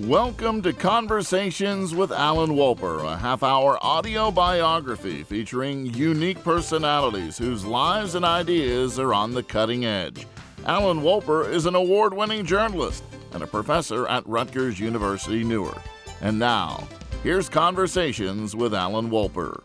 Welcome to Conversations with Alan Wolper, a half-hour audio biography featuring unique personalities whose lives and ideas are on the cutting edge. Alan Wolper is an award-winning journalist and a professor at Rutgers University, Newark. And now, here's Conversations with Alan Wolper.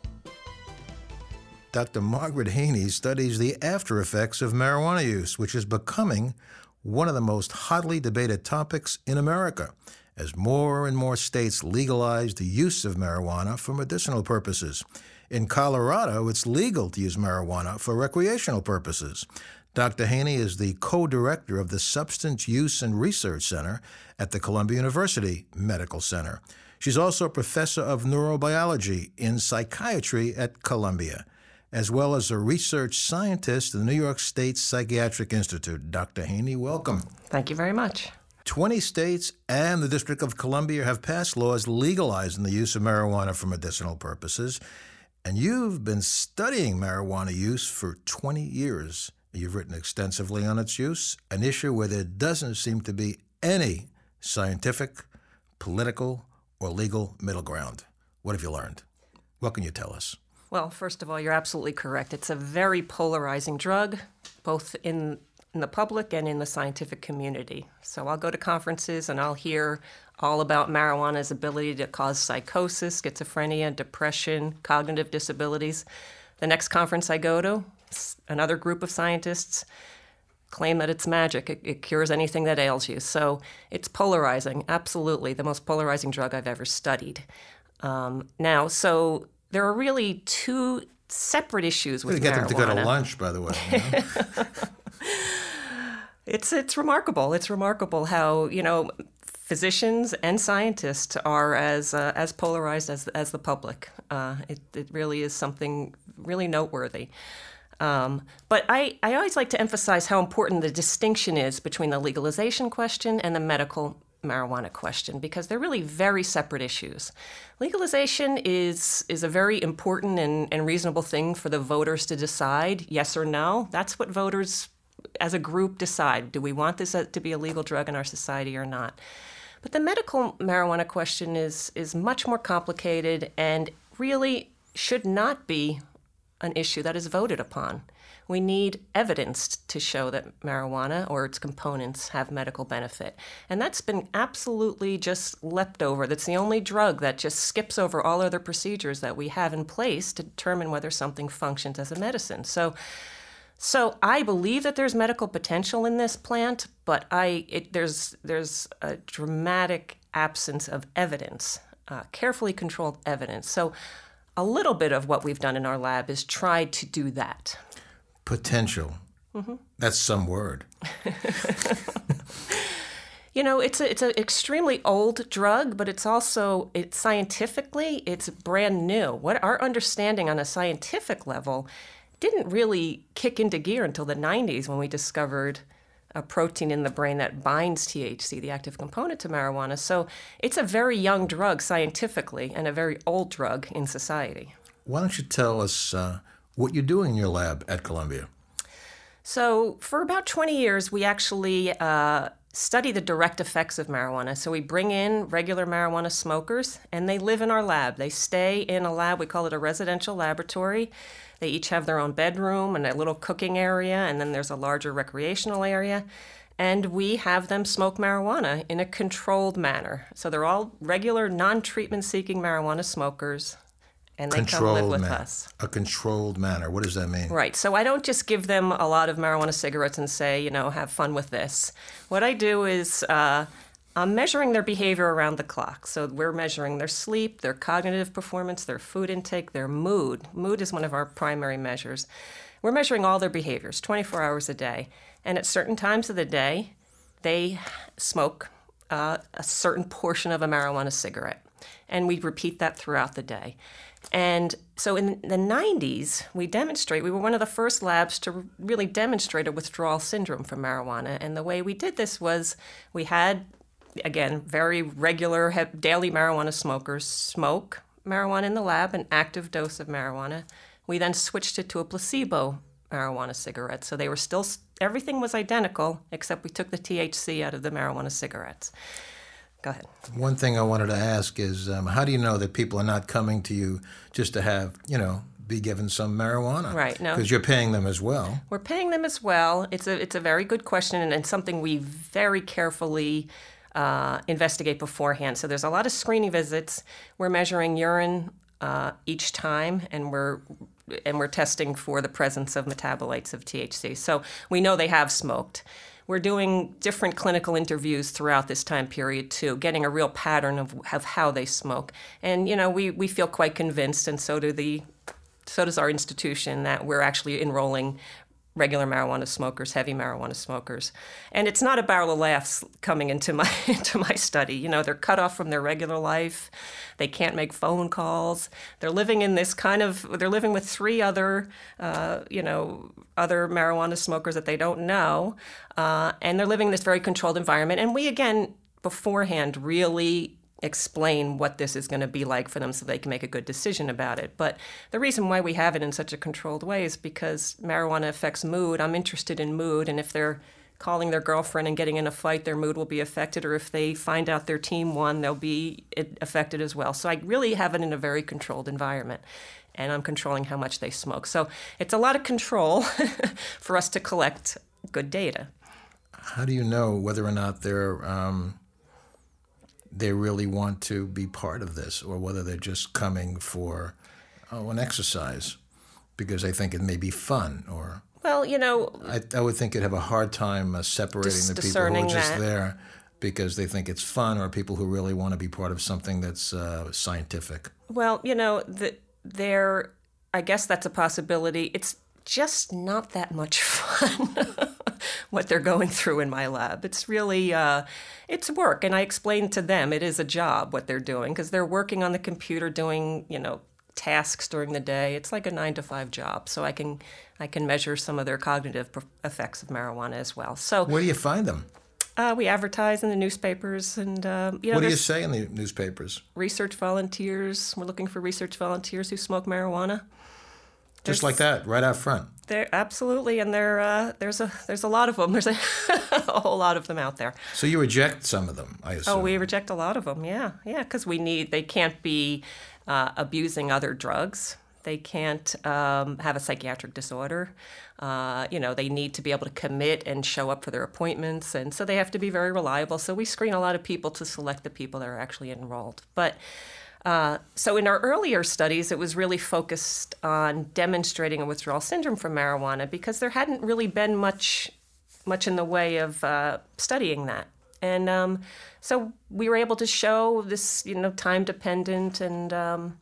Dr. Margaret Haney studies the after effects of marijuana use, which is becoming one of the most hotly debated topics in America, as more and more states legalize the use of marijuana for medicinal purposes. In Colorado, it's legal to use marijuana for recreational purposes. Dr. Haney is the co-director of the Substance Use and Research Center at the Columbia University Medical Center. She's also a professor of neurobiology in psychiatry at Columbia, as well as a research scientist at the New York State Psychiatric Institute. Dr. Haney, welcome. Thank you very much. 20 states and the District of Columbia have passed laws legalizing the use of marijuana for medicinal purposes, and you've been studying marijuana use for 20 years. You've written extensively on its use, an issue where there doesn't seem to be any scientific, political, or legal middle ground. What have you learned? What can you tell us? Well, first of all, you're absolutely correct. It's a very polarizing drug, both in the public and in the scientific community. So I'll go to conferences and I'll hear all about marijuana's ability to cause psychosis, schizophrenia, depression, cognitive disabilities. The next conference I go to, another group of scientists claim that it's magic. It cures anything that ails you. So it's polarizing, absolutely, the most polarizing drug I've ever studied. There are really two separate issues with marijuana. We're going to get them to go to lunch, by the way. You know? It's remarkable. It's remarkable how, physicians and scientists are as polarized as the public. It really is something really noteworthy. But I always like to emphasize how important the distinction is between the legalization question and the medical marijuana question, because they're really very separate issues. Legalization is a very important and reasonable thing for the voters to decide, yes or no. That's what voters as a group decide. Do we want this to be a legal drug in our society or not? But the medical marijuana question is much more complicated and really should not be an issue that is voted upon. We need evidence to show that marijuana or its components have medical benefit. And that's been absolutely just leapt over. That's the only drug that just skips over all other procedures that we have in place to determine whether something functions as a medicine. So I believe that there's medical potential in this plant, but there's a dramatic absence of evidence, carefully controlled evidence. So a little bit of what we've done in our lab is try to do that. Potential. Mm-hmm. That's some word. It's an extremely old drug, but it's scientifically brand new. What our understanding on a scientific level didn't really kick into gear until the 90s when we discovered a protein in the brain that binds THC, the active component to marijuana. So it's a very young drug scientifically and a very old drug in society. Why don't you tell us what you're doing in your lab at Columbia? So for about 20 years, we actually study the direct effects of marijuana. So we bring in regular marijuana smokers, and they live in our lab. They stay in a lab. We call it a residential laboratory. They each have their own bedroom and a little cooking area, and then there's a larger recreational area. And we have them smoke marijuana in a controlled manner. So they're all regular, non-treatment seeking marijuana smokers, and they come live with us. A controlled manner. What does that mean? Right. So I don't just give them a lot of marijuana cigarettes and say, have fun with this. What I do is I'm measuring their behavior around the clock. So we're measuring their sleep, their cognitive performance, their food intake, their mood. Mood is one of our primary measures. We're measuring all their behaviors 24 hours a day. And at certain times of the day, they smoke a certain portion of a marijuana cigarette. And we repeat that throughout the day. And so in the 90s, we were one of the first labs to really demonstrate a withdrawal syndrome from marijuana. And the way we did this was we had, again, very regular daily marijuana smokers smoke marijuana in the lab, an active dose of marijuana. We then switched it to a placebo marijuana cigarette. So they were everything was identical, except we took the THC out of the marijuana cigarettes. Go ahead. One thing I wanted to ask is, how do you know that people are not coming to you just to have, be given some marijuana? Right. No. Because you're paying them as well. We're paying them as well. It's a very good question and something we very carefully investigate beforehand. So there's a lot of screening visits. We're measuring urine each time, and we're testing for the presence of metabolites of THC. So we know they have smoked. We're doing different clinical interviews throughout this time period too, getting a real pattern of how they smoke. And we feel quite convinced, and so does our institution, that we're actually enrolling regular marijuana smokers, heavy marijuana smokers. And it's not a barrel of laughs coming into my study. They're cut off from their regular life. They can't make phone calls. They're living in they're living with three other, other marijuana smokers that they don't know. And they're living in this very controlled environment. And we, again, beforehand, really explain what this is going to be like for them so they can make a good decision about it. But the reason why we have it in such a controlled way is because marijuana affects mood. I'm interested in mood, and if they're calling their girlfriend and getting in a fight, their mood will be affected, or if they find out their team won, they'll be affected as well. So I really have it in a very controlled environment, and I'm controlling how much they smoke. So it's a lot of control for us to collect good data. How do you know whether or not they really want to be part of this, or whether they're just coming for an exercise because they think it may be fun? Or well, I would think you'd have a hard time separating the people who are just there because they think it's fun, or people who really want to be part of something that's scientific. Well, I guess that's a possibility. It's just not that much fun. What they're going through in my lab. It's really, it's work. And I explain to them it is a job, what they're doing, because they're working on the computer doing, tasks during the day. It's like a 9-to-5 job. So I can measure some of their cognitive effects of marijuana as well. So where do you find them? We advertise in the newspapers, and what do you say in the newspapers? Research volunteers. We're looking for research volunteers who smoke marijuana. Just like that, right out front. Absolutely, and there's a lot of them. There's a whole lot of them out there. So you reject some of them, I assume. Oh, we reject a lot of them. Yeah, because they can't be abusing other drugs. They can't have a psychiatric disorder. They need to be able to commit and show up for their appointments, and so they have to be very reliable. So we screen a lot of people to select the people that are actually enrolled. But so in our earlier studies, it was really focused on demonstrating a withdrawal syndrome from marijuana because there hadn't really been much in the way of studying that. And so we were able to show this, time-dependent and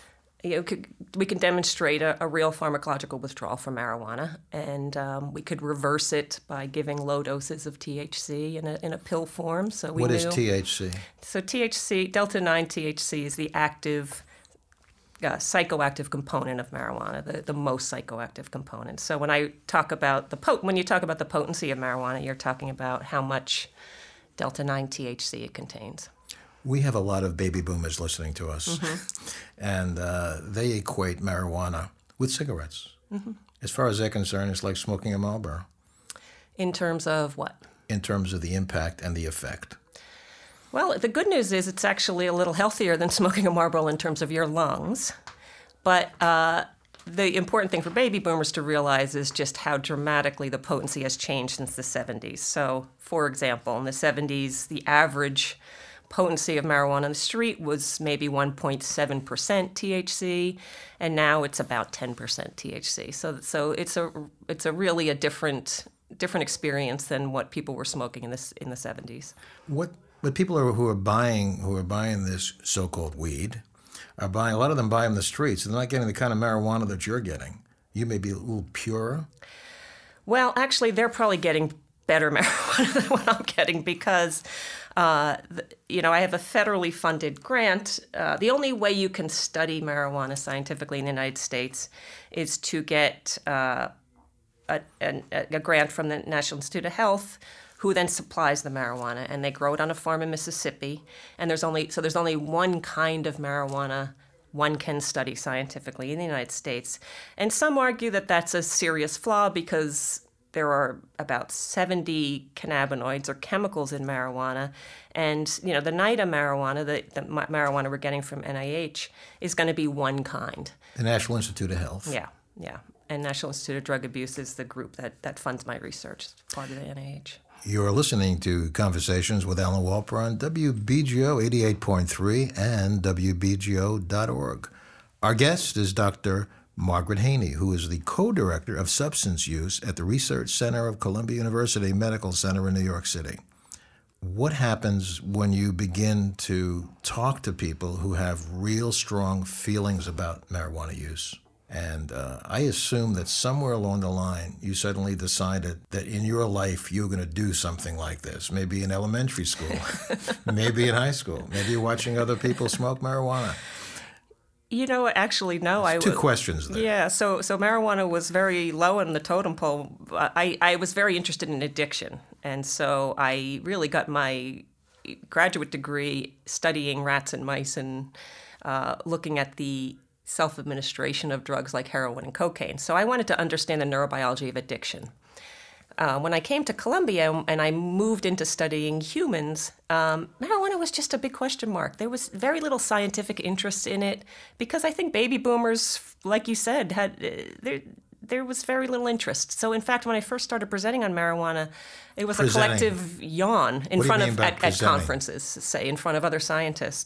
we can demonstrate a real pharmacological withdrawal from marijuana, and we could reverse it by giving low doses of THC in a pill form. So what is THC? So THC, delta-9 THC, is the active psychoactive component of marijuana, the most psychoactive component. So when I talk about when you talk about the potency of marijuana, you're talking about how much delta-9 THC it contains. We have a lot of baby boomers listening to us, and they equate marijuana with cigarettes. Mm-hmm. As far as they're concerned, it's like smoking a Marlboro. In terms of what? In terms of the impact and the effect. Well, the good news is it's actually a little healthier than smoking a Marlboro in terms of your lungs. But the important thing for baby boomers to realize is just how dramatically the potency has changed since the 70s. So, for example, in the 70s, the average potency of marijuana on the street was maybe 1.7% THC, and now it's about 10% THC. So it's a really a different experience than what people were smoking in the 70s. What people who are buying this so-called weed are buying, a lot of them buy in the streets. They're not getting the kind of marijuana that you're getting. You may be a little purer. Well, actually, they're probably getting better marijuana than what I'm getting because, I have a federally funded grant. The only way you can study marijuana scientifically in the United States is to get a grant from the National Institute of Health, who then supplies the marijuana, and they grow it on a farm in Mississippi. And there's only one kind of marijuana one can study scientifically in the United States. And some argue that that's a serious flaw because there are about 70 cannabinoids or chemicals in marijuana. And, the NIDA marijuana, the marijuana we're getting from NIH, is going to be one kind. The National Institute of Health. Yeah. And National Institute of Drug Abuse is the group that funds my research. It's part of the NIH. You're listening to Conversations with Alan Wolper on WBGO 88.3 and WBGO.org. Our guest is Dr. Margaret Haney, who is the co-director of substance use at the Research Center of Columbia University Medical Center in New York City. What happens when you begin to talk to people who have real strong feelings about marijuana use? And I assume that somewhere along the line, you suddenly decided that in your life, you're going to do something like this, maybe in elementary school, maybe in high school, maybe you're watching other people smoke marijuana. Actually, no. Two questions there. Yeah, so marijuana was very low on the totem pole. I was very interested in addiction, and so I really got my graduate degree studying rats and mice and looking at the self-administration of drugs like heroin and cocaine. So I wanted to understand the neurobiology of addiction. When I came to Columbia and I moved into studying humans, marijuana was just a big question mark. There was very little scientific interest in it because I think baby boomers, like you said, there was very little interest. So in fact, when I first started presenting on marijuana, it was a collective yawn in front of at conferences, say in front of other scientists.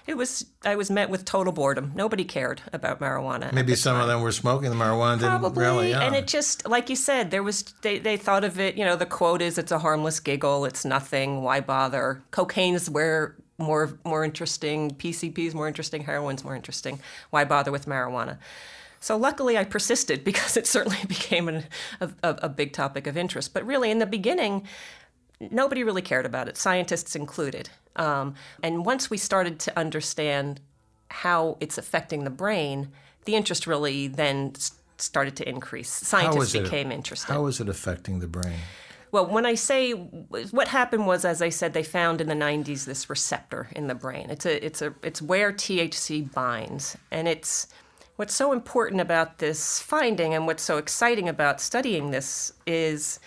I was met with total boredom. Nobody cared about marijuana. Maybe some of them were smoking the marijuana, didn't really. Yeah. And it just, like you said, they thought of it. The quote is, "It's a harmless giggle. It's nothing. Why bother?" Cocaine's where more interesting. PCP's more interesting. Heroin's more interesting. Why bother with marijuana? So luckily I persisted because it certainly became a big topic of interest. But really, in the beginning, nobody really cared about it, scientists included. And once we started to understand how it's affecting the brain, the interest really then started to increase. Scientists became interested. How is it affecting the brain? Well, when I say what happened was, as I said, they found in the 90s this receptor in the brain. It's where THC binds, and it's what's so important about this finding and what's so exciting about studying this is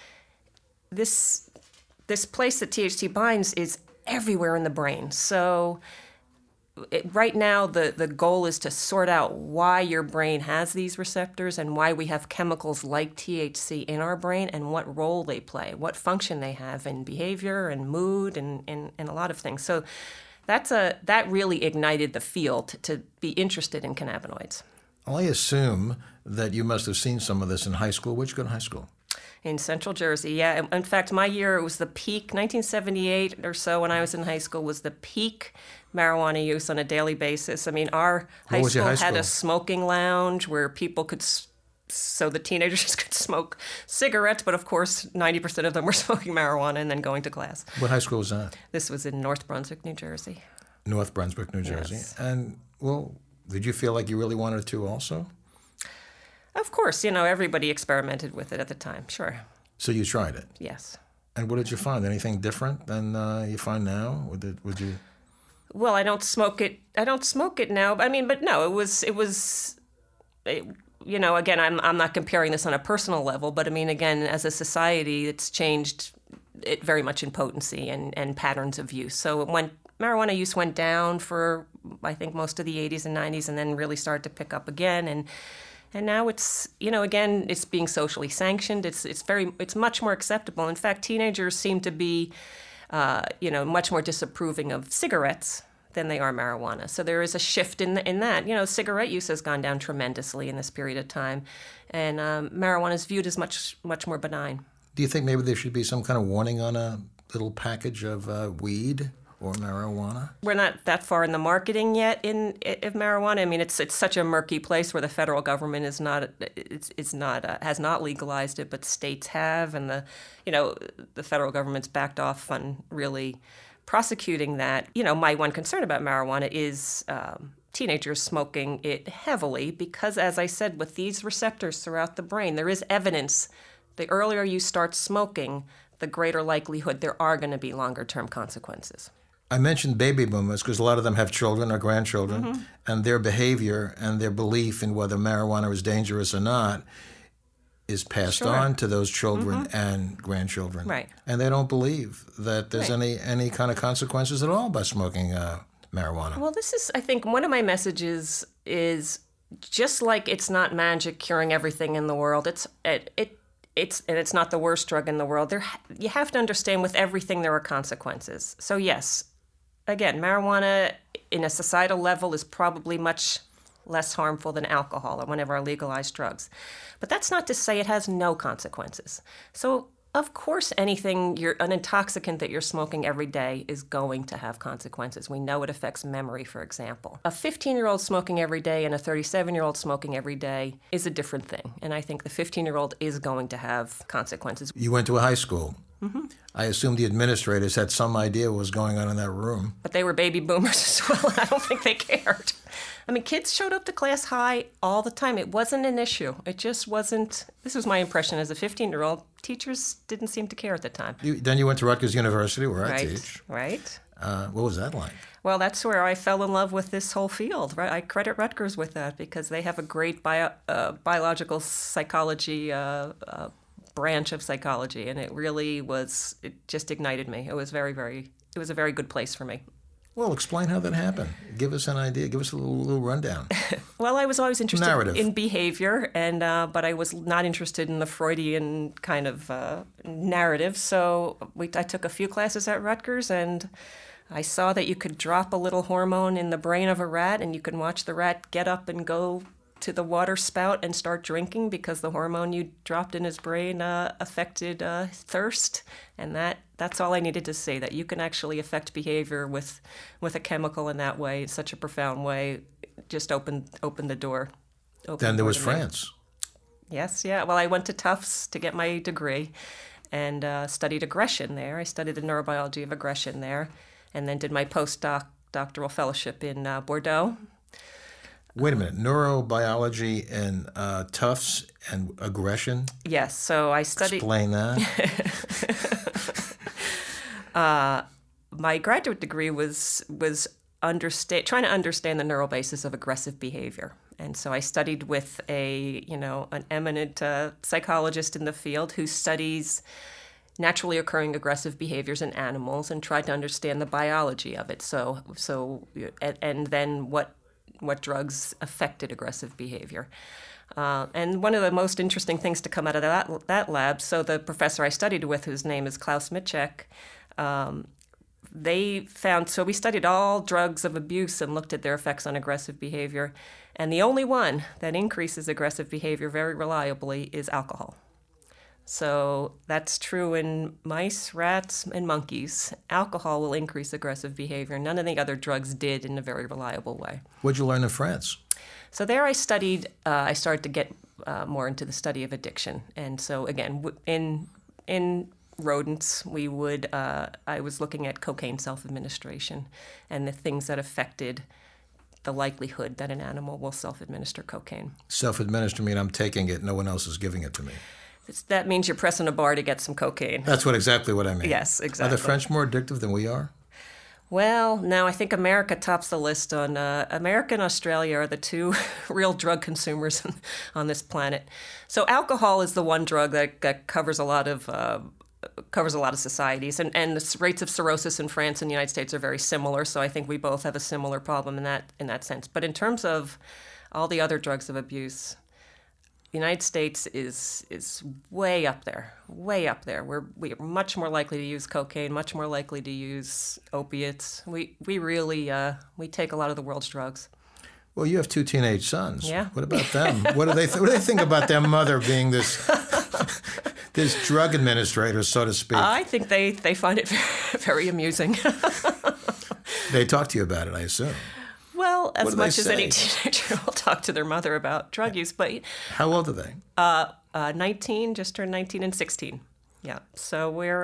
this place that THC binds is everywhere in the brain. So right now, the goal is to sort out why your brain has these receptors and why we have chemicals like THC in our brain and what role they play, what function they have in behavior and mood and a lot of things. So that really ignited the field to be interested in cannabinoids. I assume that you must have seen some of this in high school. Where'd you go to high school? In Central Jersey, yeah. In fact, my year, it was the peak, 1978 or so when I was in high school, was the peak marijuana use on a daily basis. I mean, our high school had a smoking lounge where people could, so the teenagers could smoke cigarettes, but of course, 90% of them were smoking marijuana and then going to class. What high school was that? This was in North Brunswick, New Jersey. North Brunswick, New Jersey. Yes. And, well, did you feel like you really wanted to also? Of course, everybody experimented with it at the time, sure. So you tried it? Yes. And what did you find? Anything different than you find now? Would you? Well, I don't smoke it now. I mean, but no, it was. Again, I'm not comparing this on a personal level, but I mean, again, as a society, it's changed it very much in potency and patterns of use. So when marijuana use went down for, I think, most of the 80s and 90s, and then really started to pick up again, and now it's, again, it's being socially sanctioned. It's much more acceptable. In fact, teenagers seem to be, much more disapproving of cigarettes than they are marijuana. So there is a shift in that. Cigarette use has gone down tremendously in this period of time, and marijuana is viewed as much more benign. Do you think maybe there should be some kind of warning on a little package of weed or marijuana? We're not that far in the marketing yet of marijuana. I mean, it's such a murky place where the federal government has not legalized it, but states have, and the federal government's backed off on really prosecuting that. My one concern about marijuana is teenagers smoking it heavily because, as I said, with these receptors throughout the brain, there is evidence the earlier you start smoking, the greater likelihood there are going to be longer-term consequences. I mentioned baby boomers because a lot of them have children or grandchildren, and their behavior and their belief in whether marijuana is dangerous or not is passed Sure. on to those children and grandchildren. Right. And they don't believe that there's Right. any kind of consequences at all by smoking marijuana. Well, this is, I think, one of my messages is just like it's not magic curing everything in the world. It's not the worst drug in the world. You have to understand with everything there are consequences. So yes, again, marijuana in a societal level is probably much less harmful than alcohol or one of our legalized drugs. But that's not to say it has no consequences. So of course, an intoxicant that you're smoking every day is going to have consequences. We know it affects memory, for example. A 15-year-old smoking every day and a 37-year-old smoking every day is a different thing. And I think the 15-year-old is going to have consequences. You went to a high school. I assume the administrators had some idea what was going on in that room. But they were baby boomers as well, and I don't think they cared. I mean, kids showed up to class high all the time. It wasn't an issue. It just wasn't. This was my impression as a 15-year-old. Teachers didn't seem to care at the time. Then you went to Rutgers University, where I teach. Right. What was that like? Well, that's where I fell in love with this whole field. Right, I credit Rutgers with that because they have a great biological psychology branch of psychology, and it just ignited me. It was it was a very good place for me. Well, explain how that happened. Give us an idea. Give us a little rundown. Well, I was always interested Narrative. in behavior, and but I was not interested in the Freudian kind of narrative. So I took a few classes at Rutgers, and I saw that you could drop a little hormone in the brain of a rat, and you can watch the rat get up and go to the water spout and start drinking because the hormone you dropped in his brain affected thirst. And that's all I needed to see, that you can actually affect behavior with a chemical in that way, in such a profound way. It just opened the door. Then there was France. Yes, yeah. Well, I went to Tufts to get my degree and studied aggression there. I studied the neurobiology of aggression there, and then did my postdoctoral fellowship in Bordeaux. Wait a minute. Neurobiology and Tufts and aggression? Yes, so I studied... Explain that. My graduate degree was trying to understand the neural basis of aggressive behavior. And so I studied with an eminent psychologist in the field who studies naturally occurring aggressive behaviors in animals and tried to understand the biology of it. And then what drugs affected aggressive behavior. And one of the most interesting things to come out of that lab, so the professor I studied with, whose name is Klaus Mitschek, we studied all drugs of abuse and looked at their effects on aggressive behavior. And the only one that increases aggressive behavior very reliably is alcohol. So that's true in mice, rats, and monkeys. Alcohol will increase aggressive behavior. None of the other drugs did in a very reliable way. What'd you learn in France? So there I studied, I started to get more into the study of addiction. And so again, in rodents, I was looking at cocaine self-administration and the things that affected the likelihood that an animal will self-administer cocaine. Self-administer mean I'm taking it, no one else is giving it to me. That means you're pressing a bar to get some cocaine. That's exactly what I mean. Yes, exactly. Are the French more addictive than we are? Well, no, I think America tops the list. America and Australia are the two real drug consumers on this planet. So alcohol is the one drug that covers a lot of societies, and the rates of cirrhosis in France and the United States are very similar. So I think we both have a similar problem in that sense. But in terms of all the other drugs of abuse, the United States is way up there. We are much more likely to use cocaine, much more likely to use opiates. We really take a lot of the world's drugs. Well, you have two teenage sons. Yeah. What about them? What do they think about their mother being this drug administrator, so to speak? I think they find it very amusing. They talk to you about it, I assume. Well, as much as say? any teenager will talk to their mother about drug use, but How old are they? 19, just turned 19 and 16. Yeah, so we're,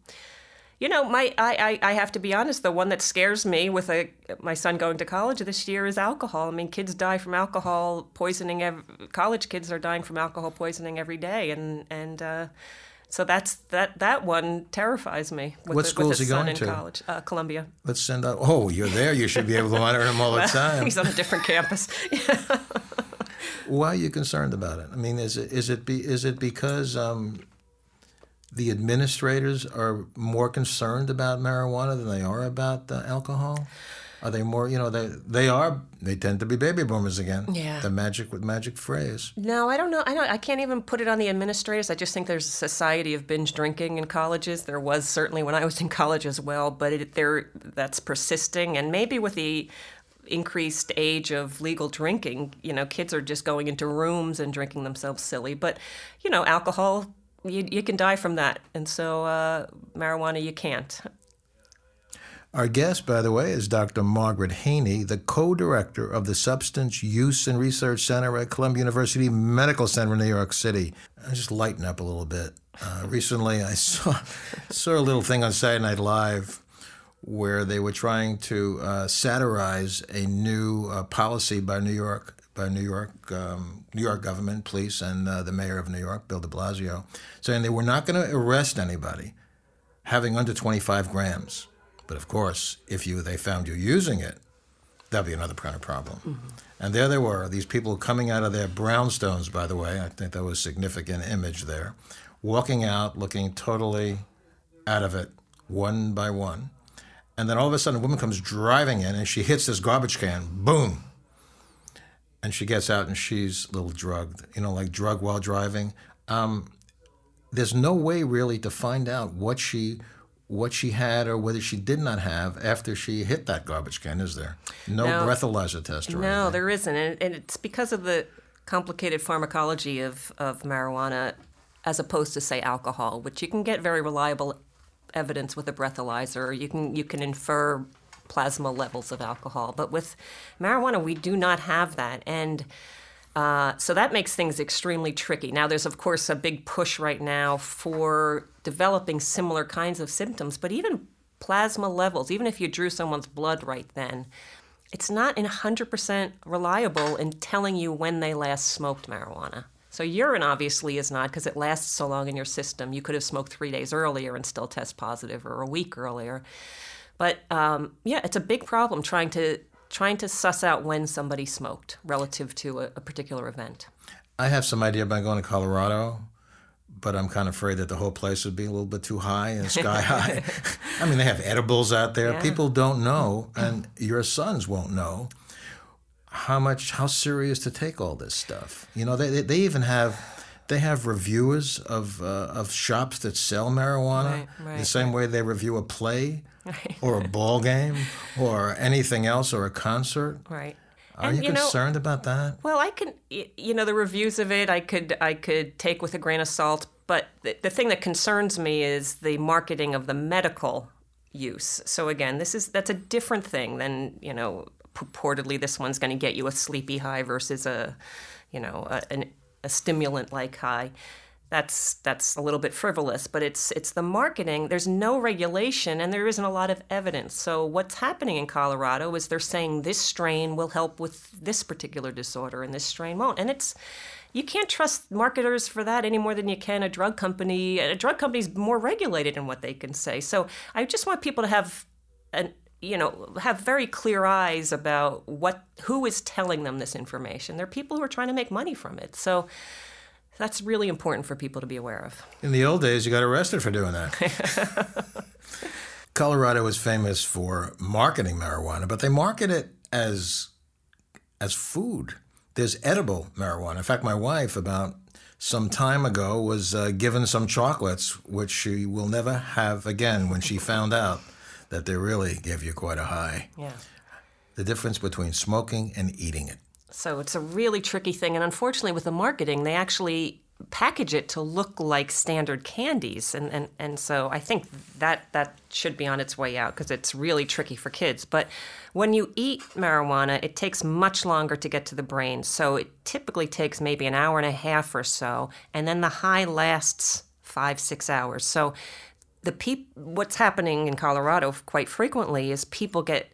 I have to be honest. The one that scares me with my son going to college this year is alcohol. I mean, kids die from alcohol poisoning. College kids are dying from alcohol poisoning every day, and so that one terrifies me. What school is he going to? College, Columbia. Let's send out. You're there. You should be able to monitor him all the time. He's on a different campus. Why are you concerned about it? I mean, is it because the administrators are more concerned about marijuana than they are about alcohol? Are they more, they tend to be baby boomers again. Yeah. The magic phrase. No, I don't know. I can't even put it on the administrators. I just think there's a society of binge drinking in colleges. There was certainly when I was in college as well, but that's persisting. And maybe with the increased age of legal drinking, kids are just going into rooms and drinking themselves silly. But, alcohol, you can die from that. And so marijuana, you can't. Our guest, by the way, is Dr. Margaret Haney, the co-director of the Substance Use and Research Center at Columbia University Medical Center in New York City. I just lighten up a little bit. Recently, I saw a little thing on Saturday Night Live where they were trying to satirize a new policy by New York government, police, and the mayor of New York, Bill de Blasio, saying they were not going to arrest anybody having under 25 grams. But of course, if they found you using it, that'd be another kind of problem. Mm-hmm. And there they were, these people coming out of their brownstones, by the way. I think that was a significant image there. Walking out, looking totally out of it, one by one. And then all of a sudden, a woman comes driving in, and she hits this garbage can. Boom. And she gets out, and she's a little drugged, like drug while driving. There's no way really to find out what she had or whether she did not have after she hit that garbage can, is there? No breathalyzer test or anything? No, there isn't. And it's because of the complicated pharmacology of marijuana as opposed to, say, alcohol, which you can get very reliable evidence with a breathalyzer. You can infer plasma levels of alcohol. But with marijuana, we do not have that. And so that makes things extremely tricky. Now, there's, of course, a big push right now for developing similar kinds of symptoms, but even plasma levels, even if you drew someone's blood right then, it's not 100% reliable in telling you when they last smoked marijuana. So urine obviously is not, because it lasts so long in your system. You could have smoked 3 days earlier and still test positive, or a week earlier. But it's a big problem trying to suss out when somebody smoked relative to a particular event. I have some idea about going to Colorado, but I'm kind of afraid that the whole place would be a little bit too high and sky high. I mean, they have edibles out there. Yeah. People don't know, and your sons won't know how serious to take all this stuff. They even have reviewers of shops that sell marijuana, right. The same way they review a play. Right. Or a ball game, or anything else, or a concert. Right. Are you concerned about that? Well, I can, the reviews of it, I could take with a grain of salt. But the thing that concerns me is the marketing of the medical use. So again, that's a different thing than purportedly this one's going to get you a sleepy high versus a stimulant like high. That's a little bit frivolous, but it's the marketing. There's no regulation, and there isn't a lot of evidence. So what's happening in Colorado is they're saying this strain will help with this particular disorder, and this strain won't. And you can't trust marketers for that any more than you can a drug company. A drug company's more regulated in what they can say. So I just want people to have very clear eyes about who is telling them this information. There are people who are trying to make money from it. So that's really important for people to be aware of. In the old days, you got arrested for doing that. Colorado is famous for marketing marijuana, but they market it as food. There's edible marijuana. In fact, my wife, about some time ago, was given some chocolates, which she will never have again when she found out that they really give you quite a high. Yeah. The difference between smoking and eating it. So it's a really tricky thing. And unfortunately, with the marketing, they actually package it to look like standard candies. And so I think that should be on its way out because it's really tricky for kids. But when you eat marijuana, it takes much longer to get to the brain. So it typically takes maybe an hour and a half or so. And then the high lasts 5-6 hours. So what's happening in Colorado quite frequently is people get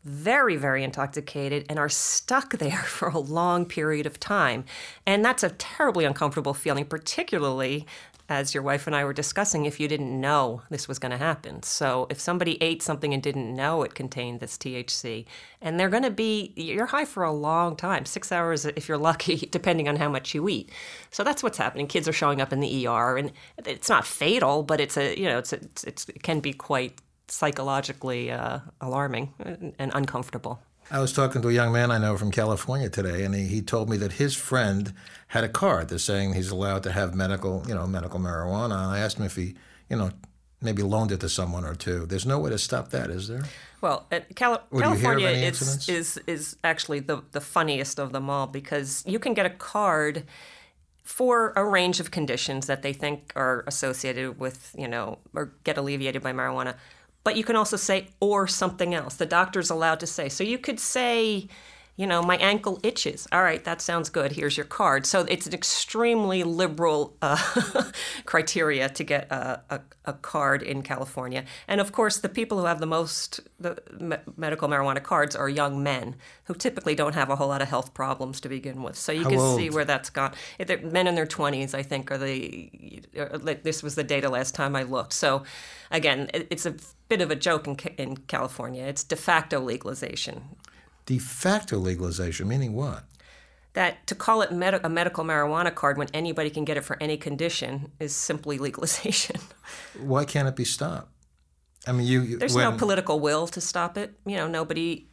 very, very intoxicated and are stuck there for a long period of time. And that's a terribly uncomfortable feeling, particularly, as your wife and I were discussing, if you didn't know this was going to happen. So if somebody ate something and didn't know it contained this THC, and you're high for a long time, 6 hours if you're lucky, depending on how much you eat. So that's what's happening. Kids are showing up in the ER, and it's not fatal, but it can be quite psychologically alarming and uncomfortable. I was talking to a young man I know from California today, and he told me that his friend had a card that's saying he's allowed to have medical marijuana. And I asked him if he, maybe loaned it to someone or two. There's no way to stop that, is there? Well, California is actually the funniest of them all, because you can get a card for a range of conditions that they think are associated with, or get alleviated by marijuana. But you can also say, or something else. The doctor's allowed to say. So you could say, my ankle itches. All right, that sounds good. Here's your card. So it's an extremely liberal criteria to get a card in California. And of course, the people who have the medical marijuana cards are young men who typically don't have a whole lot of health problems to begin with. So you can see where that's gone. Men in their 20s, I think, this was the data last time I looked. So again, it's a bit of a joke in California. It's de facto legalization. De facto legalization, meaning what? That to call it a medical marijuana card when anybody can get it for any condition is simply legalization. Why can't it be stopped? I mean, there's no political will to stop it. Nobody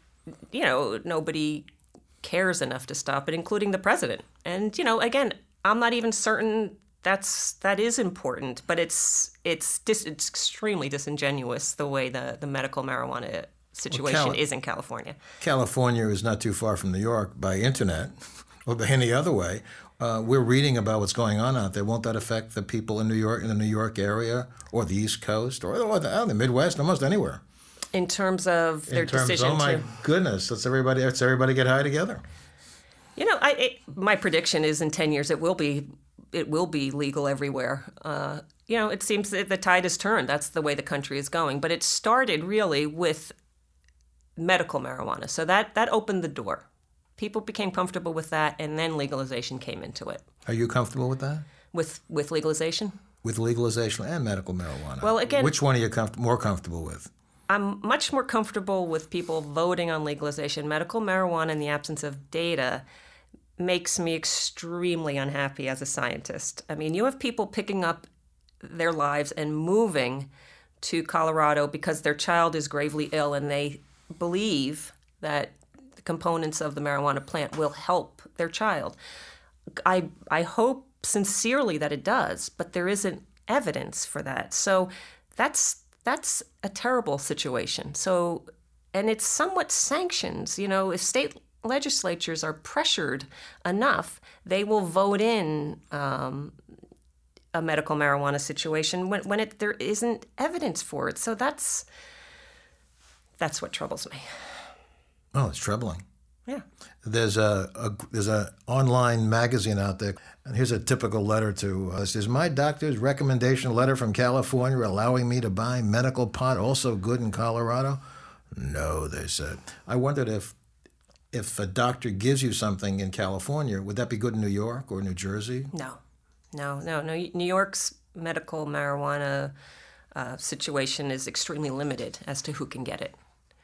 cares enough to stop it, including the president. And again, I'm not even certain that is important, but it's extremely disingenuous the way the medical marijuana situation is in California. California is not too far from New York by internet or by any other way. We're reading about what's going on out there. Won't that affect the people in New York, in the New York area, or the East Coast, or the Midwest, almost anywhere? In terms of their decision oh my goodness, let's everybody get high together. My prediction is in 10 years it will be legal everywhere. It seems that the tide has turned. That's the way the country is going. But it started really with medical marijuana. So that opened the door. People became comfortable with that, and then legalization came into it. Are you comfortable with that? With legalization? With legalization and medical marijuana. Well, again, which one are you more comfortable with? I'm much more comfortable with people voting on legalization. Medical marijuana, in the absence of data, makes me extremely unhappy as a scientist. I mean, you have people picking up their lives and moving to Colorado because their child is gravely ill, and they believe that the components of the marijuana plant will help their child. I hope sincerely that it does, but there isn't evidence for that. So that's a terrible situation. So, and it's somewhat sanctions. If state legislatures are pressured enough, they will vote in a medical marijuana situation when there isn't evidence for it. So that's what troubles me. Oh, it's troubling. Yeah. There's a online magazine out there, and here's a typical letter to us. Is my doctor's recommendation letter from California allowing me to buy medical pot also good in Colorado? No, they said. I wondered if a doctor gives you something in California, would that be good in New York or New Jersey? No. New York's medical marijuana situation is extremely limited as to who can get it.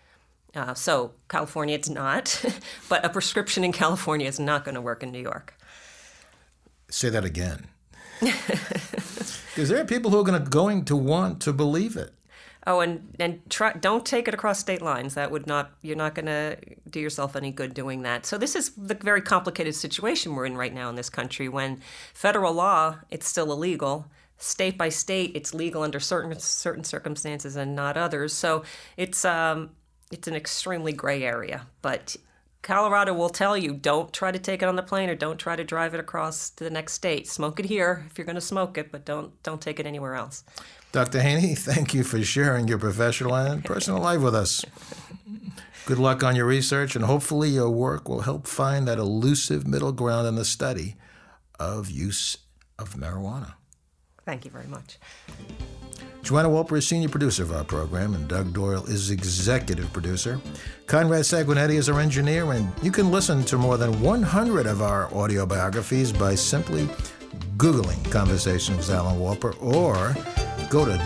So California, it's not, but a prescription in California is not going to work in New York. Say that again. Because there are people who are going to want to believe it. Oh, and don't take it across state lines. You're not going to do yourself any good doing that. So this is the very complicated situation we're in right now in this country. When federal law, it's still illegal. State by state, it's legal under certain circumstances and not others. So it's an extremely gray area. But Colorado will tell you, don't try to take it on the plane or don't try to drive it across to the next state. Smoke it here if you're going to smoke it, but don't take it anywhere else. Dr. Haney, thank you for sharing your professional and personal life with us. Good luck on your research, and hopefully your work will help find that elusive middle ground in the study of use of marijuana. Thank you very much. Joanna Wolper is senior producer of our program, and Doug Doyle is executive producer. Conrad Sanguinetti is our engineer, and you can listen to more than 100 of our audio biographies by simply Googling Conversations with Alan Wolper, or go to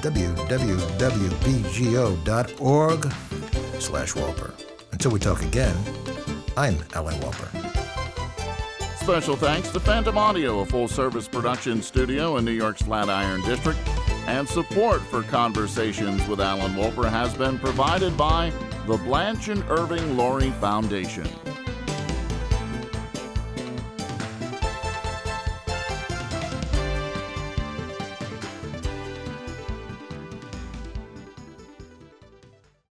www.bgo.org/Wolper. Until we talk again, I'm Alan Wolper. Special thanks to Phantom Audio, a full-service production studio in New York's Flatiron District. And support for Conversations with Alan Wolper has been provided by the Blanche and Irving Laurie Foundation.